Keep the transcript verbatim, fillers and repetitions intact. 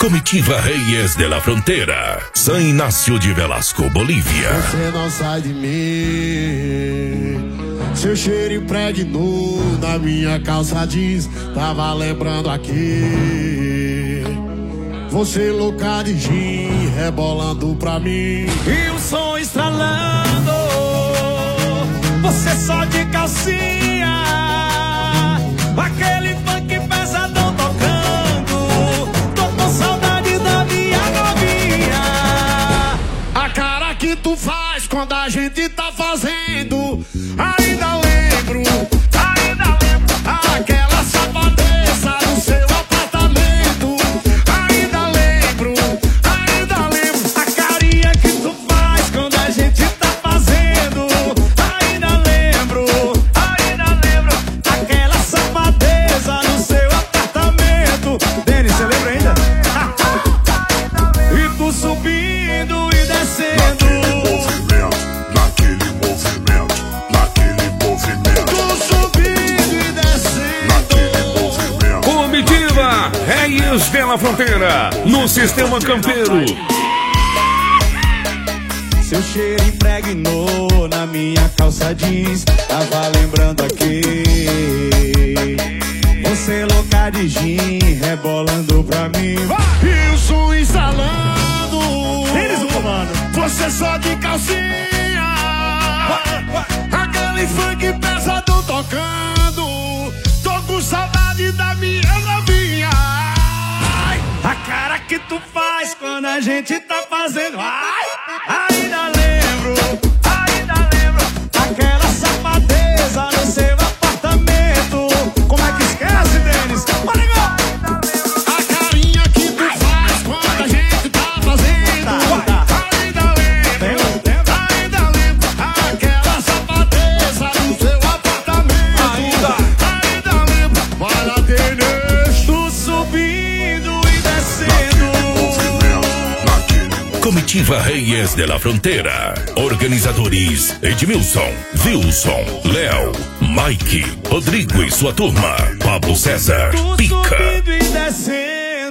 Comitiva Reyes de la Frontera, San Inácio de Velasco, Bolívia. Você não sai de mim. Seu cheiro impregnou na minha calça jeans. Tava lembrando aqui. Você louca de gin, rebolando pra mim. E o som estralando. Você só de calcinha. Aquele funk pesadão tocando. Tô com saudade da minha novinha. A cara que tu faz quando a gente tá fazendo. Ainda lembro, ainda lembro. Aquela safadeza no seu apartamento. Ainda lembro, ainda lembro. A carinha que tu faz quando a gente tá fazendo. Ainda lembro, ainda lembro. Aquela safadeza no seu apartamento. Denis, você lembra ainda? E tu subindo e descendo. Naquele movimento, naquele movimento. Tu subindo e descendo. Naquele movimento. Comitiva Reyes de la Frontera, no Sistema Campeiro. Seu cheiro impregnou na minha calça jeans. Tava lembrando aqui. Você louca de gin, rebolando pra mim. E o som instalando. Eles o comando. Você só de calcinha. Aquele funk pesadão tocando. Tô com saudade da minha novinha. Ai, A cara que tu faz quando a gente tá fazendo. Ai, ainda lembro, ainda lembro. Aquela safadeza no seu apartamento. Como é que esquece, Denis? Maringão! a carinha que tu faz quando a gente tá fazendo. Tá, tá. Ainda lembro, Lembra? ainda lembro. Aquela safadeza no seu apartamento. Ainda. Ainda lembro. Vai lá, Denis. Tu subindo e descendo. Comitiva Reyes de la Frontera. Organizadores Edmilson, Wilson, Léo, Mike, Rodrigo e sua turma. Pablo César, Tu Pica. subindo e descendo.